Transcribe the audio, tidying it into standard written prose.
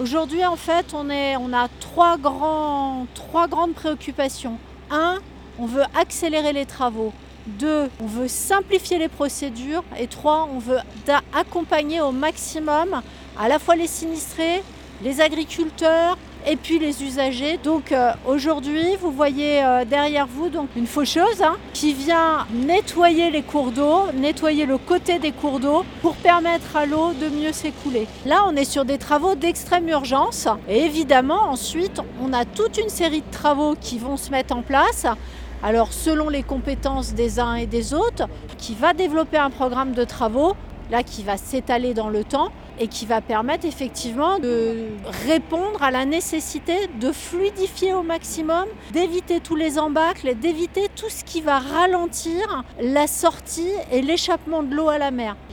Aujourd'hui, en fait, on a trois grandes préoccupations. Un, on veut accélérer les travaux. Deux, on veut simplifier les procédures. Et trois, on veut accompagner au maximum à la fois les sinistrés, les agriculteurs et puis les usagers. Donc aujourd'hui, vous voyez derrière vous donc, une faucheuse qui vient nettoyer les cours d'eau, nettoyer le côté des cours d'eau pour permettre à l'eau de mieux s'écouler. Là, on est sur des travaux d'extrême urgence et évidemment, ensuite, on a toute une série de travaux qui vont se mettre en place. Alors, selon les compétences des uns et des autres, qui va développer un programme de travaux, là, qui va s'étaler dans le temps et qui va permettre effectivement de répondre à la nécessité de fluidifier au maximum, d'éviter tous les embâcles, d'éviter tout ce qui va ralentir la sortie et l'échappement de l'eau à la mer.